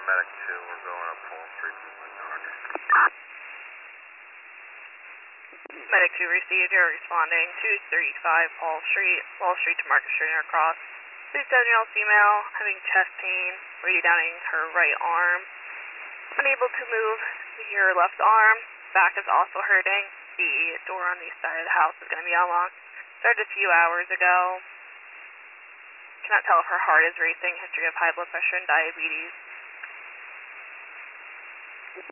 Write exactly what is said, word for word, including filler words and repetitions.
Medic two, we're going up Wall Street to Menard. Medic two received, you're responding two three five Wall Street, Wall Street to Market Street Intercross. fifty-seven-year-old female having chest pain, radiating downing her right arm. Unable to move your left arm, back is also hurting. The door on the side of the house is going to be unlocked. Started a few hours ago. Cannot tell if her heart is racing, history of high blood pressure and diabetes.